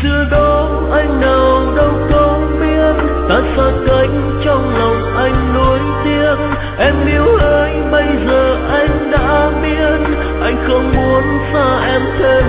xưa đó anh nào đâu có biết ta xa cách trong lòng anh nuối tiếc. Em yêu ơi bây giờ anh đã biết anh không muốn xa em thêm